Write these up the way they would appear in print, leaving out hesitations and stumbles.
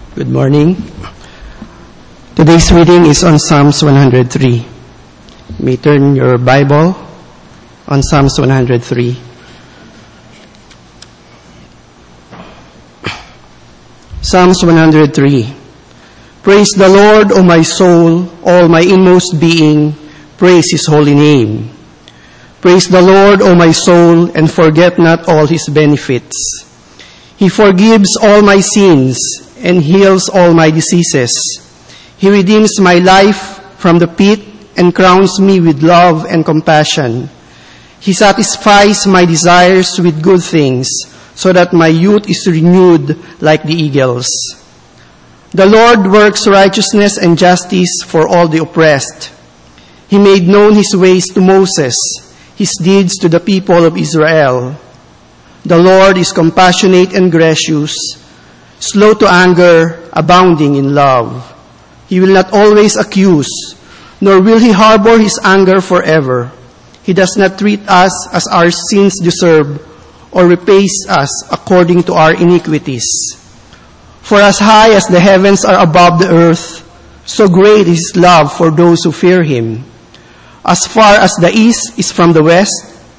Good morning. Today's reading is on Psalms 103. You may turn your Bible on Psalms 103. Psalms 103. Praise the Lord, O my soul, all my inmost being, praise His holy name. Praise the Lord, O my soul, and forget not all His benefits. He forgives all my sins and heals all my diseases. He redeems my life from the pit and crowns me with love and compassion. He satisfies my desires with good things, so that my youth is renewed like the eagles. The Lord works righteousness and justice for all the oppressed. He made known His ways to Moses, His deeds to the people of Israel. The Lord is compassionate and gracious, slow to anger, abounding in love. He will not always accuse, nor will He harbor His anger forever. He does not treat us as our sins deserve, or repays us according to our iniquities. For as high as the heavens are above the earth, so great is His love for those who fear Him. As far as the east is from the west,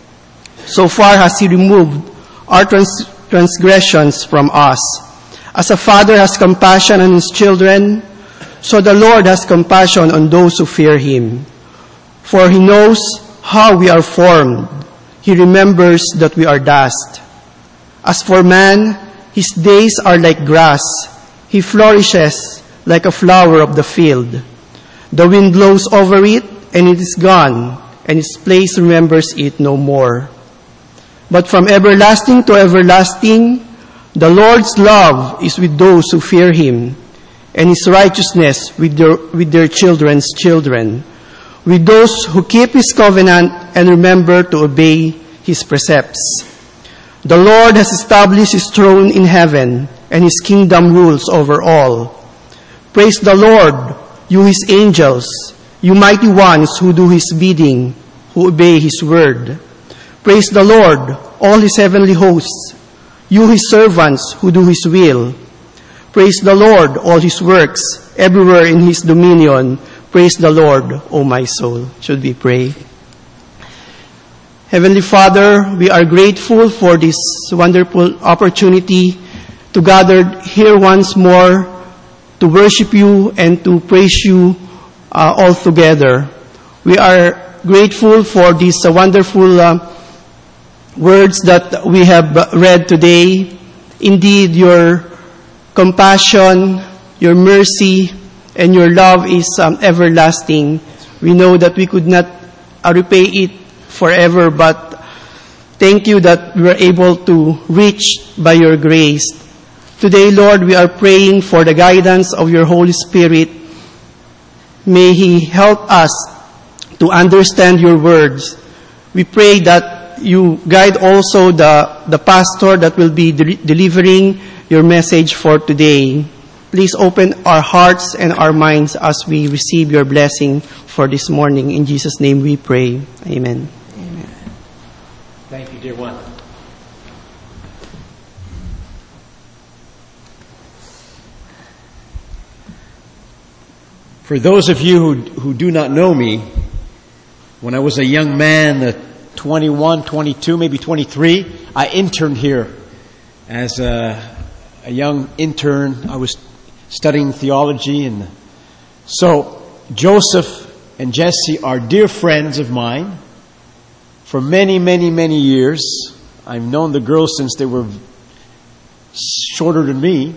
so far has He removed our transgressions from us. As a father has compassion on his children, so the Lord has compassion on those who fear Him. For He knows how we are formed. He remembers that we are dust. As for man, his days are like grass. He flourishes like a flower of the field. The wind blows over it, and it is gone, and its place remembers it no more. But from everlasting to everlasting, the Lord's love is with those who fear Him, and His righteousness with their children's children, with those who keep His covenant and remember to obey His precepts. The Lord has established His throne in heaven, and His kingdom rules over all. Praise the Lord, you His angels, you mighty ones who do His bidding, who obey His word. Praise the Lord, all His heavenly hosts, you His servants who do His will. Praise the Lord, all His works, everywhere in His dominion. Praise the Lord, O my soul. Should we pray? Heavenly Father, we are grateful for this wonderful opportunity to gather here once more to worship You and to praise You all together. We are grateful for these wonderful words that we have read today. Indeed, Your compassion, Your mercy, and Your love is everlasting. We know that we could not repay it forever, but thank You that we are able to reach by Your grace. Today, Lord, we are praying for the guidance of Your Holy Spirit. May He help us to understand Your words. We pray that You guide also the pastor that will be delivering Your message for today. Please open our hearts and our minds as we receive Your blessing for this morning. In Jesus' name we pray. Amen. Amen. Thank you, dear one. For those of you who do not know me, when I was a young man, 21, 22, maybe 23, I interned here as a young intern. I was studying theology, and so Joseph and Jesse are dear friends of mine for many, many, many years. I've known the girls since they were shorter than me.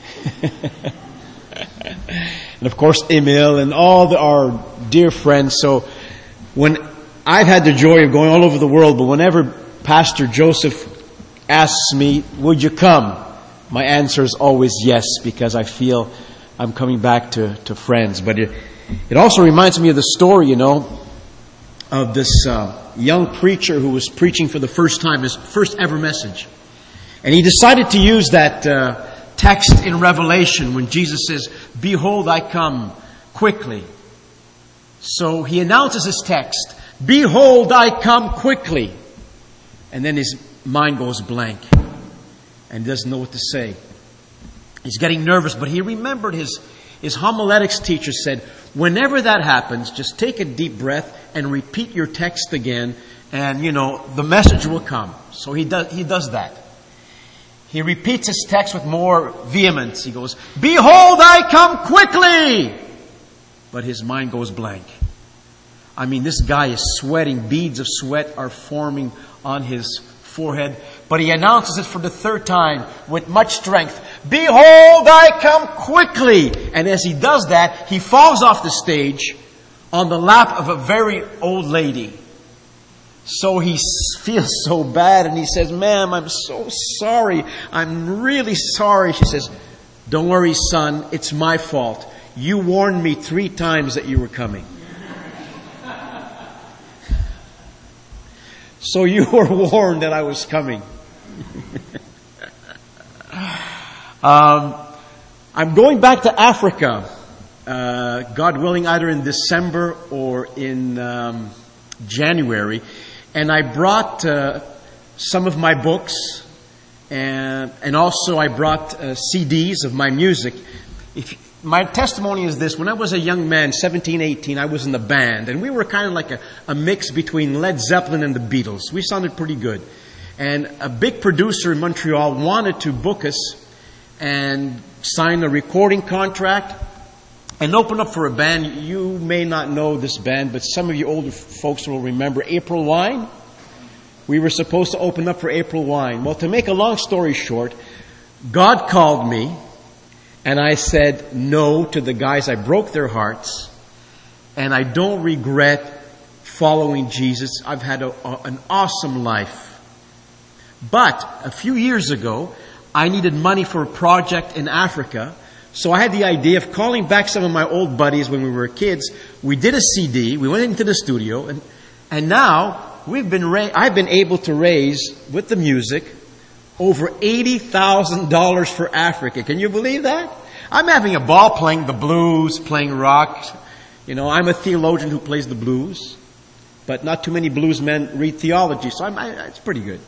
And of course, Emil and all our dear friends. So when I've had the joy of going all over the world, but whenever Pastor Joseph asks me, would you come? My answer is always yes, because I feel I'm coming back to friends. But it also reminds me of the story, of this young preacher who was preaching for the first time, his first ever message. And he decided to use that text in Revelation when Jesus says, "Behold, I come quickly." So he announces his text, "Behold, I come quickly." And then his mind goes blank and doesn't know what to say. He's getting nervous, but he remembered his homiletics teacher said, whenever that happens, just take a deep breath and repeat your text again, and, the message will come. So he does that. He repeats his text with more vehemence. He goes, "Behold, I come quickly!" But his mind goes blank. I mean, this guy is sweating. Beads of sweat are forming on his forehead. But he announces it for the third time with much strength. "Behold, I come quickly!" And as he does that, he falls off the stage on the lap of a very old lady. So he feels so bad and he says, "Ma'am, I'm so sorry. I'm really sorry." She says, "Don't worry, son. It's my fault. You warned me 3 times that you were coming." So you were warned that I was coming. I'm going back to Africa, God willing, either in December or in January. And I brought some of my books, and also I brought CDs of my music. My testimony is this: when I was a young man, 17, 18, I was in the band, and we were kind of like a mix between Led Zeppelin and the Beatles. We sounded pretty good. And a big producer in Montreal wanted to book us and sign a recording contract and open up for a band. You may not know this band, but some of you older folks will remember April Wine. We were supposed to open up for April Wine. Well, to make a long story short, God called me, and I said no to the guys. I broke their hearts, and I don't regret following Jesus. I've had an awesome life. But a few years ago, I needed money for a project in Africa. So I had the idea of calling back some of my old buddies when we were kids. We did a CD. We went into the studio, and now I've been able to raise with the music over $80,000 for Africa. Can you believe that? I'm having a ball playing the blues, playing rock. I'm a theologian who plays the blues, but not too many blues men read theology, so it's pretty good.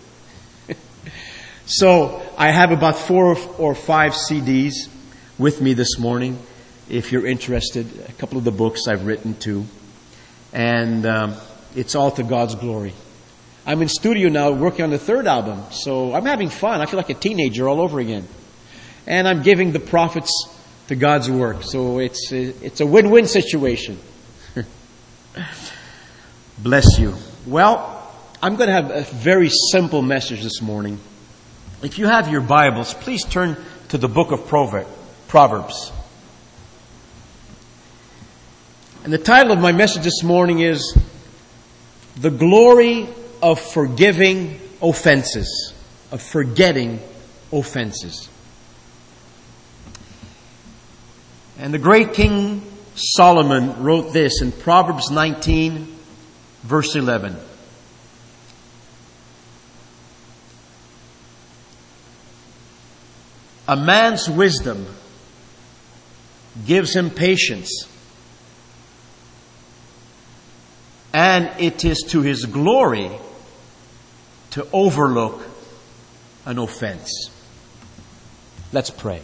So I have about 4 or 5 CDs with me this morning, if you're interested. A couple of the books I've written too. And it's all to God's glory. I'm in studio now working on the 3rd album, so I'm having fun. I feel like a teenager all over again. And I'm giving the profits to God's work. So it's a win-win situation. Bless you. Well, I'm going to have a very simple message this morning. If you have your Bibles, please turn to the book of Proverbs. And the title of my message this morning is The Glory of Forgiving Offenses. Of forgetting offenses. And the great King Solomon wrote this in Proverbs 19, verse 11. A man's wisdom gives him patience, and it is to his glory to overlook an offense. Let's pray.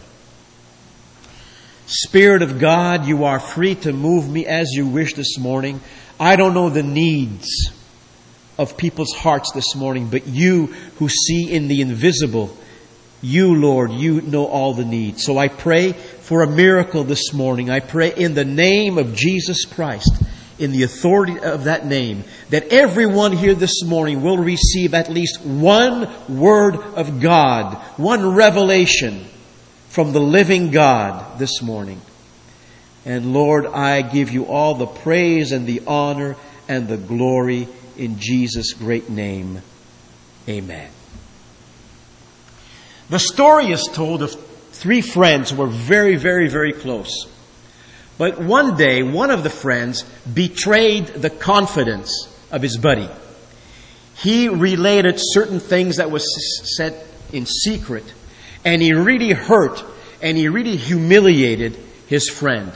Spirit of God, you are free to move me as you wish this morning. I don't know the needs of people's hearts this morning, but you who see in the invisible, you, Lord, you know all the needs. So I pray for a miracle this morning. I pray in the name of Jesus Christ, in the authority of that name, that everyone here this morning will receive at least one word of God, one revelation from the living God this morning. And Lord, I give you all the praise and the honor and the glory in Jesus' great name. Amen. The story is told of 3 friends who were very, very, very close. But one day, one of the friends betrayed the confidence of his buddy. He related certain things that was said in secret, and he really hurt and he really humiliated his friend.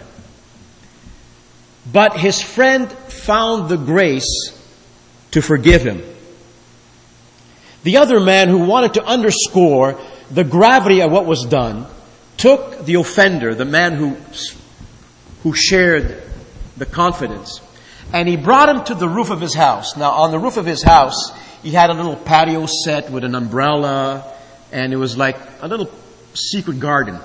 But his friend found the grace to forgive him. The other man, who wanted to underscore the gravity of what was done, took the offender, the man who shared the confidence, and he brought him to the roof of his house. Now, on the roof of his house, he had a little patio set with an umbrella, and it was like a little secret garden.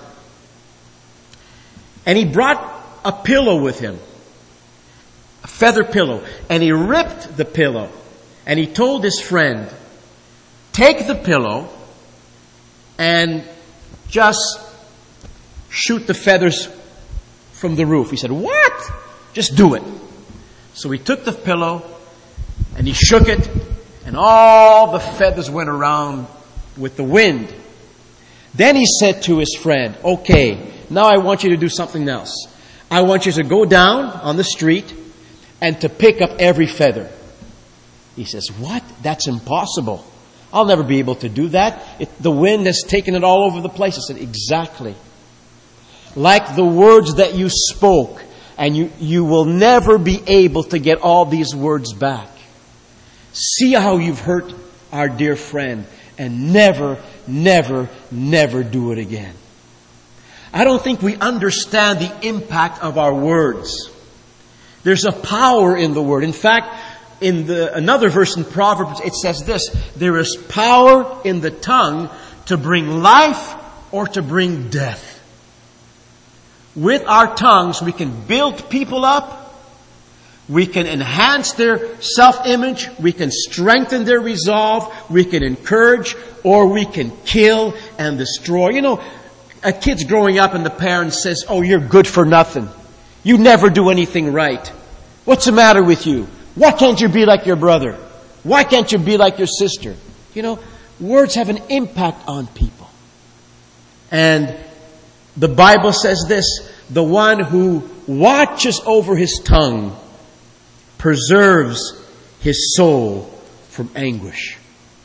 And he brought a pillow with him, a feather pillow, and he ripped the pillow, and he told his friend, take the pillow and just shoot the feathers from the roof. He said, what? Just do it. So he took the pillow and he shook it, and all the feathers went around with the wind. Then he said to his friend, okay, now I want you to do something else. I want you to go down on the street and to pick up every feather. He says, what? That's impossible. I'll never be able to do that. The wind has taken it all over the place. I said, exactly. Like the words that you spoke, and you will never be able to get all these words back. See how you've hurt our dear friend, and never, never, never do it again. I don't think we understand the impact of our words. There's a power in the word. In fact, in another verse in Proverbs, it says this, there is power in the tongue to bring life or to bring death. With our tongues, we can build people up. We can enhance their self-image. We can strengthen their resolve. We can encourage, or we can kill and destroy. You know, a kid's growing up and the parent says, oh, you're good for nothing. You never do anything right. What's the matter with you? Why can't you be like your brother? Why can't you be like your sister? You know, words have an impact on people. And the Bible says this, the one who watches over his tongue preserves his soul from anguish.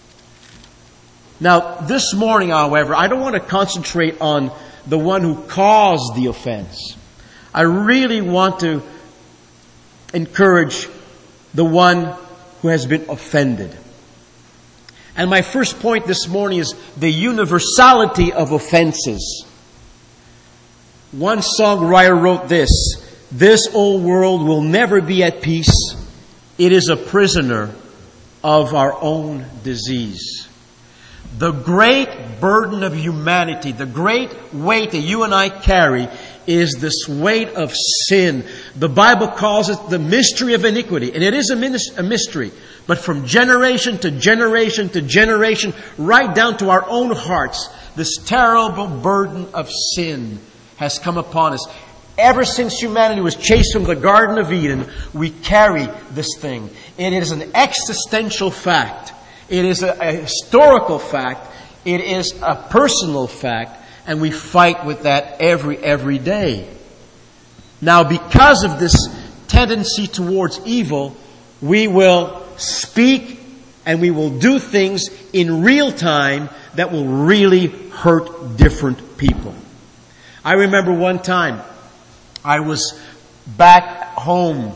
Now, this morning, however, I don't want to concentrate on the one who caused the offense. I really want to encourage the one who has been offended. And my first point this morning is the universality of offenses. One songwriter wrote this old world will never be at peace. It is a prisoner of our own disease. The great burden of humanity, the great weight that you and I carry is this weight of sin. The Bible calls it the mystery of iniquity. And it is a mystery. But from generation to generation to generation, right down to our own hearts, this terrible burden of sin has come upon us. Ever since humanity was chased from the Garden of Eden, we carry this thing. It is an existential fact. It is a historical fact. It is a personal fact. And we fight with that every day. Now, because of this tendency towards evil, we will speak and we will do things in real time that will really hurt different people. I remember one time I was back home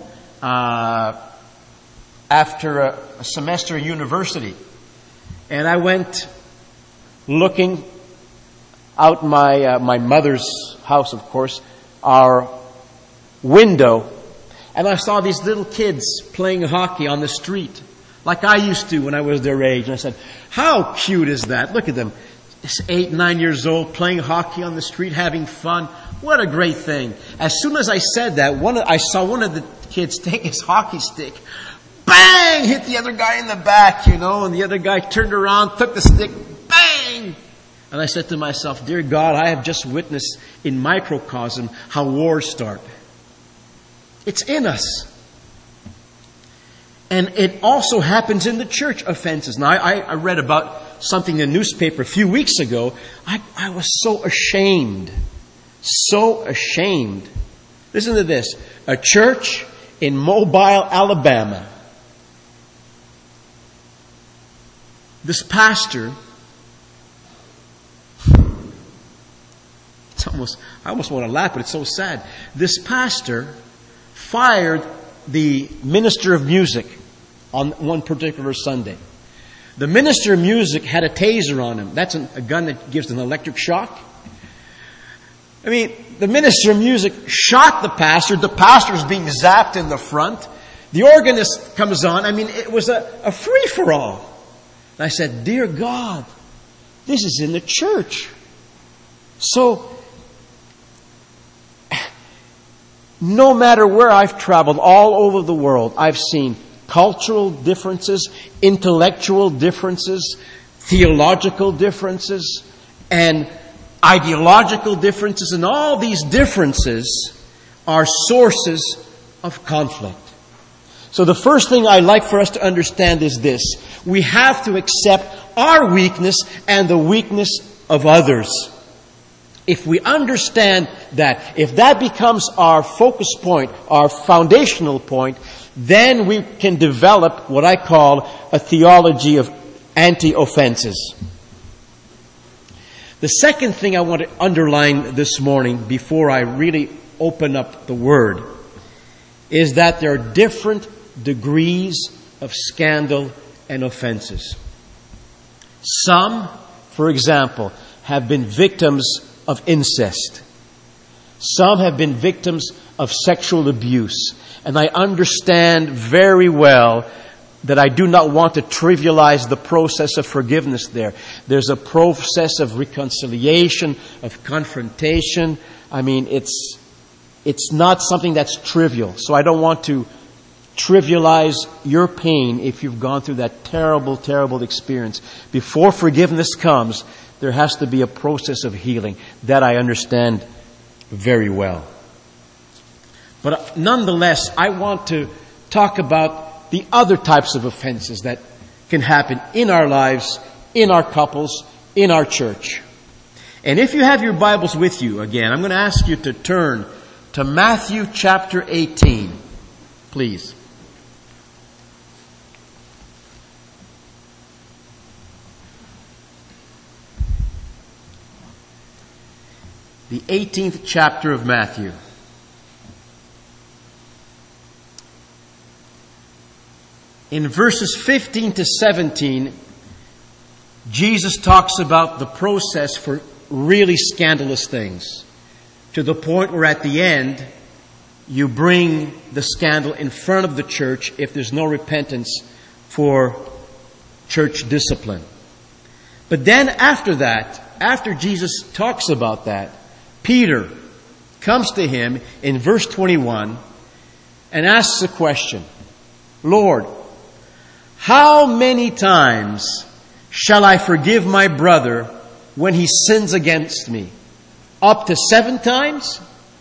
after a semester in university, and I went looking out my mother's house, of course, our window, and I saw these little kids playing hockey on the street, like I used to when I was their age. And I said, how cute is that? Look at them. It's 8, 9 years old, playing hockey on the street, having fun. What a great thing. As soon as I said that, I saw one of the kids take his hockey stick, bang, hit the other guy in the back, and the other guy turned around, took the stick, bang. And I said to myself, dear God, I have just witnessed in microcosm how wars start. It's in us. And it also happens in the church, offenses. Now, I read about something in the newspaper a few weeks ago. I was so ashamed. So ashamed. Listen to this. A church in Mobile, Alabama. This pastor, I almost want to laugh, but it's so sad. This pastor fired the minister of music on one particular Sunday. The minister of music had a taser on him. That's a gun that gives an electric shock. I mean, the minister of music shot the pastor. The pastor's being zapped in the front. The organist comes on. I mean, it was a free-for-all. And I said, dear God, this is in the church. So, no matter where I've traveled, all over the world, I've seen cultural differences, intellectual differences, theological differences, and ideological differences, and all these differences are sources of conflict. So the first thing I'd like for us to understand is this. We have to accept our weakness and the weakness of others. If we understand that, if that becomes our focus point, our foundational point, then we can develop what I call a theology of anti-offenses. The second thing I want to underline this morning before I really open up the Word is that there are different degrees of scandal and offenses. Some, for example, have been victims of incest. Some have been victims of sexual abuse. And I understand very well that I do not want to trivialize the process of forgiveness there. There's a process of reconciliation, of confrontation. I mean, it's not something that's trivial. So I don't want to trivialize your pain if you've gone through that terrible, terrible experience. Before forgiveness comes, there has to be a process of healing. That I understand very well. But nonetheless, I want to talk about the other types of offenses that can happen in our lives, in our couples, in our church. And if you have your Bibles with you, again, I'm going to ask you to turn to Matthew chapter 18, please. The 18th chapter of Matthew. In verses 15 to 17, Jesus talks about the process for really scandalous things, to the point where at the end, you bring the scandal in front of the church if there's no repentance for church discipline. But then after that, after Jesus talks about that, Peter comes to him in verse 21 and asks a question. Lord, how many times shall I forgive my brother when he sins against me? Up to 7 times?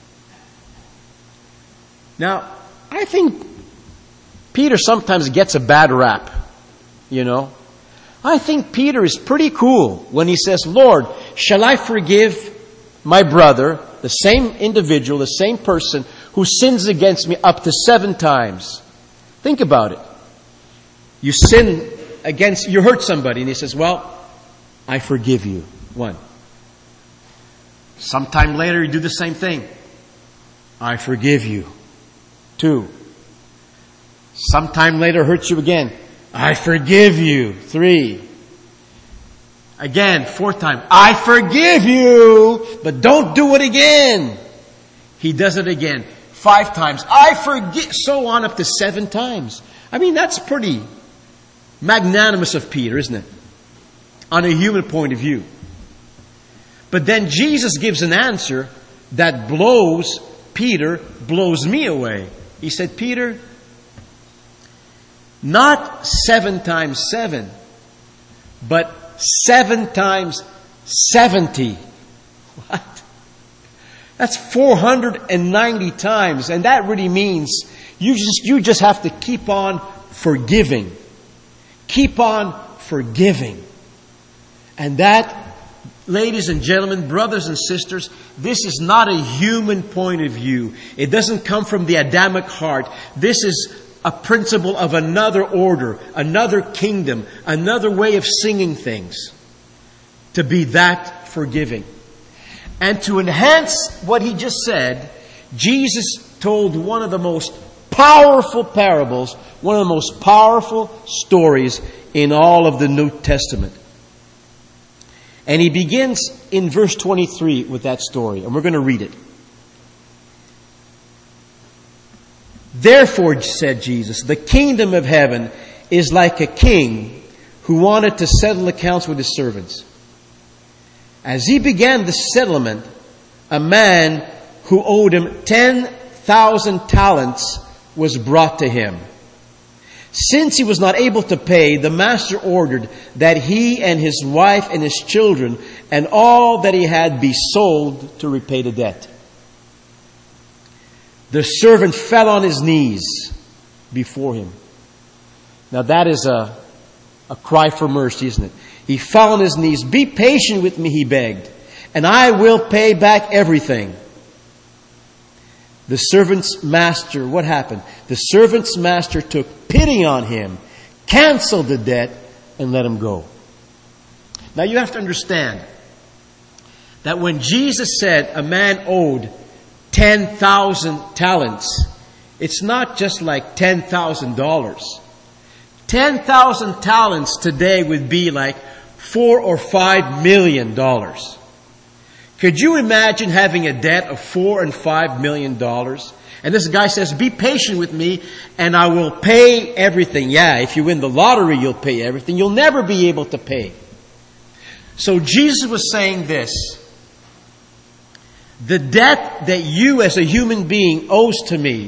Now, I think Peter sometimes gets a bad rap, you know. I think Peter is pretty cool when he says, Lord, shall I forgive my brother, the same individual, the same person who sins against me up to 7 times? Think about it. You you hurt somebody, and he says, well, I forgive you. 1. Sometime later, you do the same thing. I forgive you. 2. Sometime later, hurts you again. I forgive you. 3. Again, 4th time. I forgive you, but don't do it again. He does it again. 5 times. I forgive. So on up to 7 times. I mean, that's pretty magnanimous of Peter, isn't it? On a human point of view. But then Jesus gives an answer that blows me away. He said, Peter, not 7 times 7, but 7 times 70. What? That's 490 times. And that really means you just have to keep on forgiving. Keep on forgiving. And that, ladies and gentlemen, brothers and sisters, this is not a human point of view. It doesn't come from the Adamic heart. This is a principle of another order, another kingdom, another way of singing things. To be that forgiving. And to enhance what he just said, Jesus told one of the most powerful parables, one of the most powerful stories in all of the New Testament. And he begins in verse 23 with that story, and we're going to read it. Therefore, said Jesus, the kingdom of heaven is like a king who wanted to settle accounts with his servants. As he began the settlement, a man who owed him 10,000 talents was brought to him. Since he was not able to pay, the master ordered that he and his wife and his children and all that he had be sold to repay the debt. The servant fell on his knees before him. Now that is a cry for mercy, isn't it? He fell on his knees. Be patient with me, he begged, and I will pay back everything. The servant's master, what happened? The servant's master took pity on him, canceled the debt, and let him go. Now you have to understand that when Jesus said a man owed 10,000 talents, it's not just like $10,000. 10,000 talents today would be like $4 or $5 million. Could you imagine having a debt of $4 and $5 million? And this guy says, be patient with me and I will pay everything. Yeah, if you win the lottery, you'll pay everything. You'll never be able to pay. So Jesus was saying this. The debt that you as a human being owes to me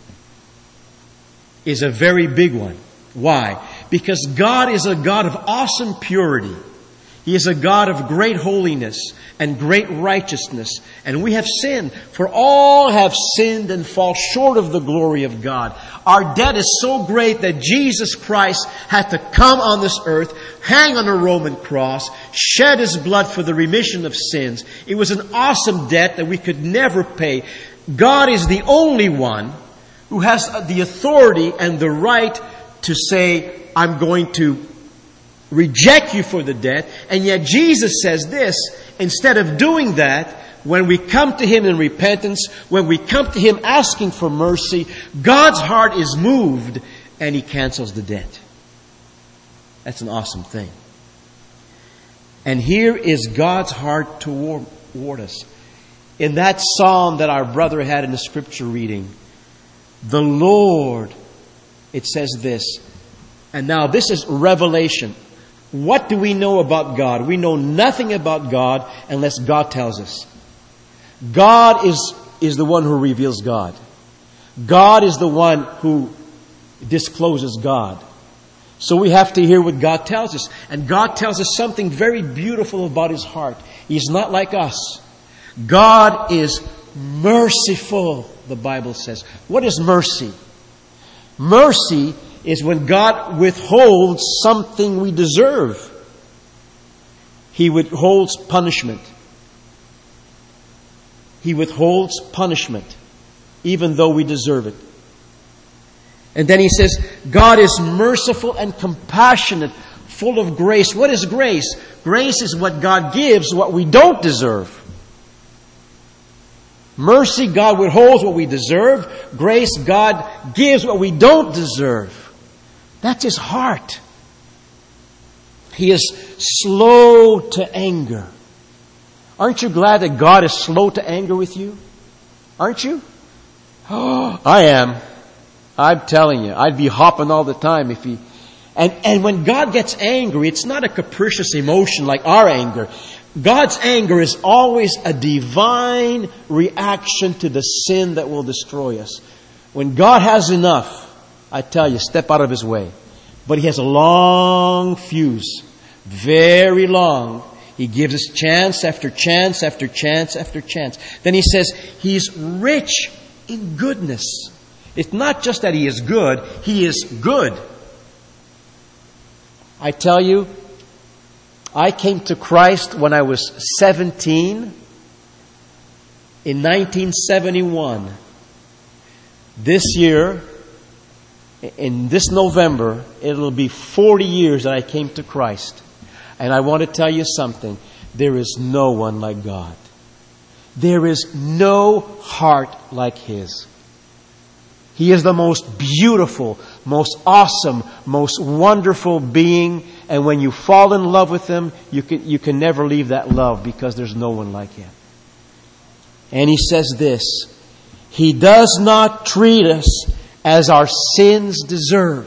is a very big one. Why? Because God is a God of awesome purity. He is a God of great holiness and great righteousness. And we have sinned, for all have sinned and fall short of the glory of God. Our debt is so great that Jesus Christ had to come on this earth, hang on a Roman cross, shed His blood for the remission of sins. It was an awesome debt that we could never pay. God is the only one who has the authority and the right to say, I'm going to reject you for the debt. And yet Jesus says this, instead of doing that, when we come to Him in repentance, when we come to Him asking for mercy, God's heart is moved and He cancels the debt. That's an awesome thing. And here is God's heart toward us. In that psalm that our brother had in the scripture reading, the Lord, it says this, and now this is revelation. What do we know about God? We know nothing about God unless God tells us. God is the one who reveals God. God is the one who discloses God. So we have to hear what God tells us. And God tells us something very beautiful about His heart. He's not like us. God is merciful, the Bible says. What is mercy? Mercy is when God withholds something we deserve. He withholds punishment. He withholds punishment, even though we deserve it. And then He says, God is merciful and compassionate, full of grace. What is grace? Grace is what God gives, what we don't deserve. Mercy, God withholds what we deserve. Grace, God gives what we don't deserve. That's His heart. He is slow to anger. Aren't you glad that God is slow to anger with you? Aren't you? Oh, I am. I'm telling you, I'd be hopping all the time if He... And when God gets angry, it's not a capricious emotion like our anger. God's anger is always a divine reaction to the sin that will destroy us. When God has enough, I tell you, step out of His way. But He has a long fuse. Very long. He gives us chance after chance after chance after chance. Then He says He's rich in goodness. It's not just that He is good. He is good. I tell you, I came to Christ when I was 17 in 1971. This year, in this November, it'll be 40 years that I came to Christ. And I want to tell you something. There is no one like God. There is no heart like His. He is the most beautiful, most awesome, most wonderful being. And when you fall in love with Him, you can never leave that love because there's no one like Him. And He says this, He does not treat us as our sins deserve.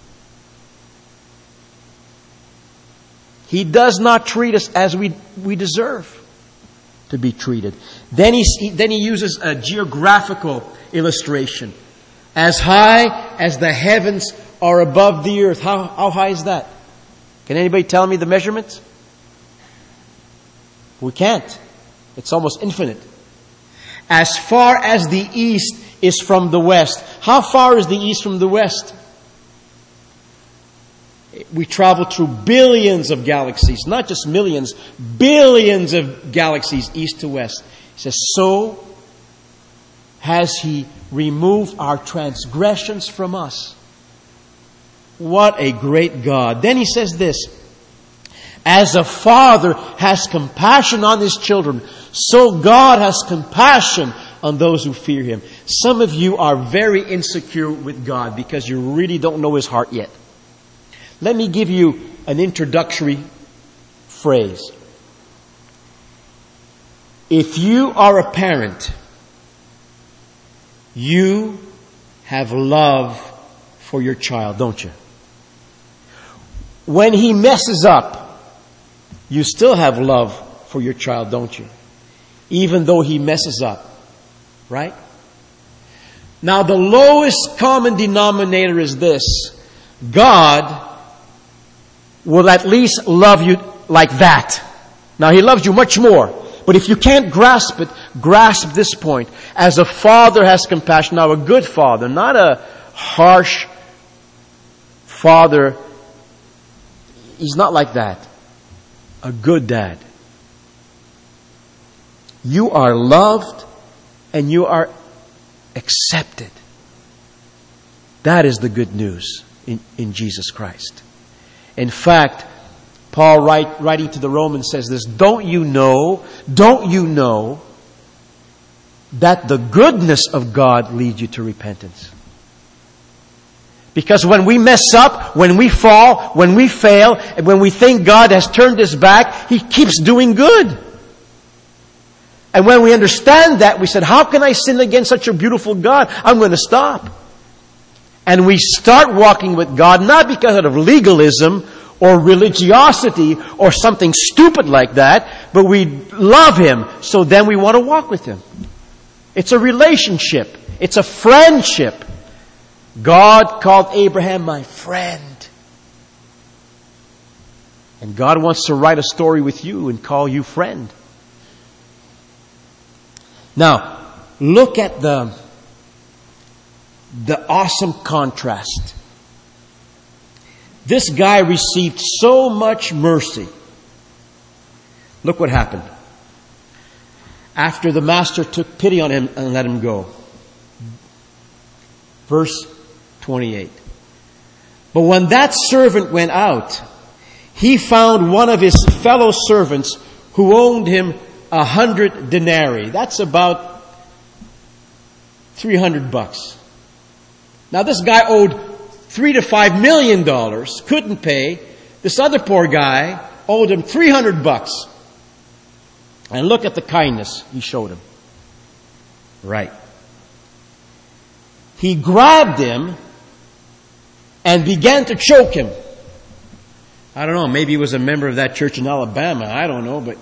He does not treat us as we deserve to be treated. Then he uses a geographical illustration. As high as the heavens are above the earth. How high is that? Can anybody tell me the measurements? We can't. It's almost infinite. As far as the east is from the west. How far is the east from the west? We travel through billions of galaxies, not just millions, billions of galaxies east to west. He says, so has He removed our transgressions from us. What a great God. Then He says this, as a father has compassion on his children, so God has compassion on those who fear Him. Some of you are very insecure with God because you really don't know His heart yet. Let me give you an introductory phrase. If you are a parent, you have love for your child, don't you? When he messes up, you still have love for your child, don't you? Even though he messes up, right? Now the lowest common denominator is this. God will at least love you like that. Now He loves you much more. But if you can't grasp it, grasp this point. As a father has compassion. Now a good father, not a harsh father. He's not like that. A good dad. You are loved and you are accepted. That is the good news in Jesus Christ. In fact, Paul writing to the Romans says this, don't you know that the goodness of God leads you to repentance? Because when we mess up, when we fall, when we fail, and when we think God has turned His back, He keeps doing good. And when we understand that, we said, how can I sin against such a beautiful God? I'm going to stop. And we start walking with God, not because of legalism or religiosity or something stupid like that, but we love Him, so then we want to walk with Him. It's a relationship. It's a friendship. God called Abraham my friend. And God wants to write a story with you and call you friend. Now, look at the awesome contrast. This guy received so much mercy. Look what happened. After the master took pity on him and let him go. Verse 28. But when that servant went out, he found one of his fellow servants who owed him 100 denarii. That's about $300. Now this guy owed $3 to $5 million, couldn't pay. This other poor guy owed him $300. And look at the kindness he showed him. Right. He grabbed him and began to choke him. I don't know, maybe he was a member of that church in Alabama. I don't know, but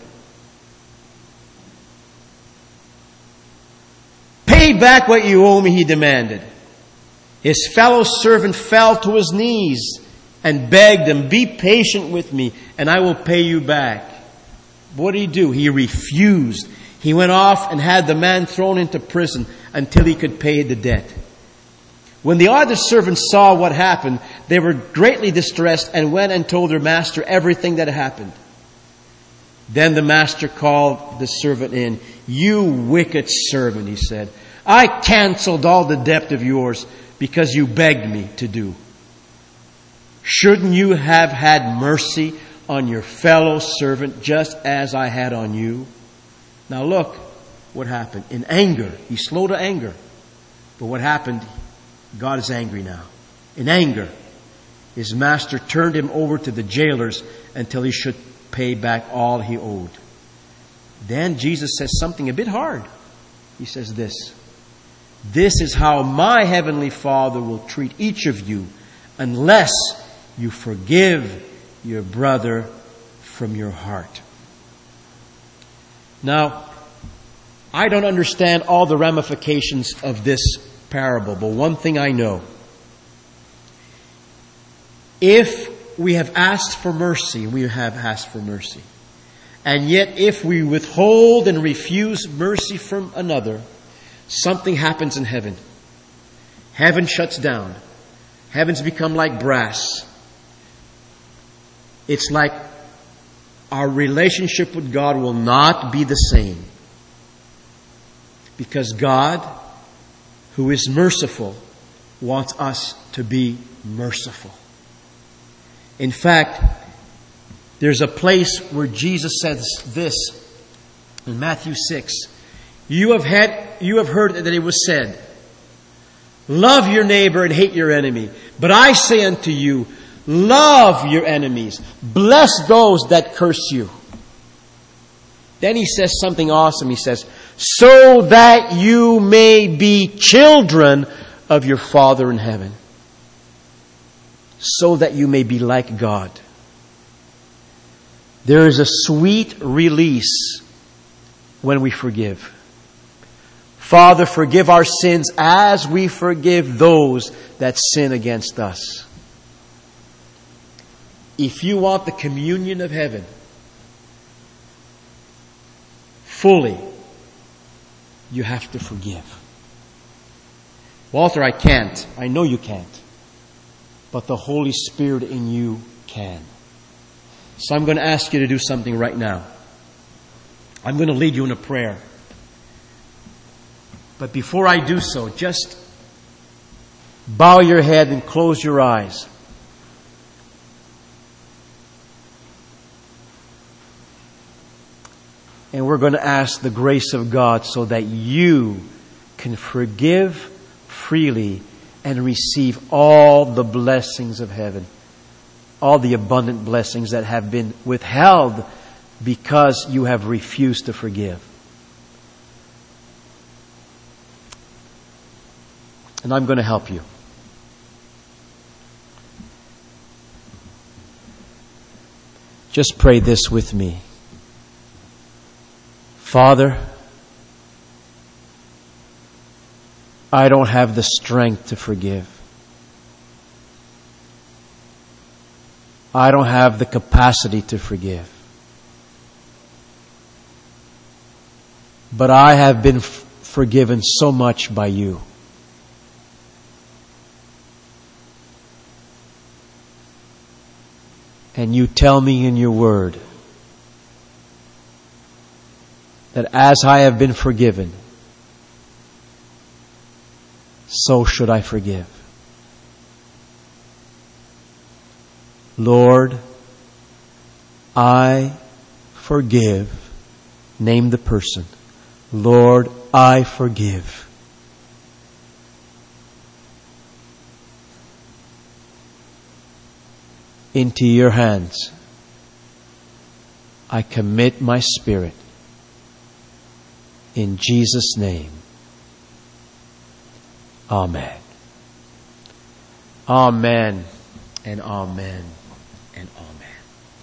pay back what you owe me, he demanded. His fellow servant fell to his knees and begged him, be patient with me and I will pay you back. What did he do? He refused. He went off and had the man thrown into prison until he could pay the debt. When the other servants saw what happened, they were greatly distressed and went and told their master everything that happened. Then the master called the servant in. You wicked servant, he said. I canceled all the debt of yours because you begged me to do. Shouldn't you have had mercy on your fellow servant just as I had on you? Now look what happened. In anger, he's slow to anger. But what happened? God is angry now. In anger, his master turned him over to the jailers until he should pay back all he owed. Then Jesus says something a bit hard. He says this: "This is how my heavenly Father will treat each of you unless you forgive your brother from your heart." Now, I don't understand all the ramifications of this parable, but one thing I know. If we have asked for mercy, we have asked for mercy. And yet if we withhold and refuse mercy from another, something happens in heaven. Heaven shuts down. Heavens become like brass. It's like our relationship with God will not be the same. Because God, who is merciful, wants us to be merciful. In fact, there's a place where Jesus says this in Matthew 6. You have heard that it was said, love your neighbor and hate your enemy. But I say unto you, love your enemies. Bless those that curse you. Then he says something awesome. He says, so that you may be children of your Father in heaven. So that you may be like God. There is a sweet release when we forgive. Father, forgive our sins as we forgive those that sin against us. If you want the communion of heaven fully, you have to forgive. Walter, I can't. I know you can't. But the Holy Spirit in you can. So I'm going to ask you to do something right now. I'm going to lead you in a prayer. But before I do so, just bow your head and close your eyes. And we're going to ask the grace of God so that you can forgive freely and receive all the blessings of heaven. All the abundant blessings that have been withheld because you have refused to forgive. And I'm going to help you. Just pray this with me. Father, I don't have the strength to forgive. I don't have the capacity to forgive. But I have been forgiven so much by you. And you tell me in your word that as I have been forgiven, so should I forgive. Lord, I forgive. Name the person. Lord, I forgive. Into your hands, I commit my spirit. In Jesus' name. Amen. Amen and amen and amen.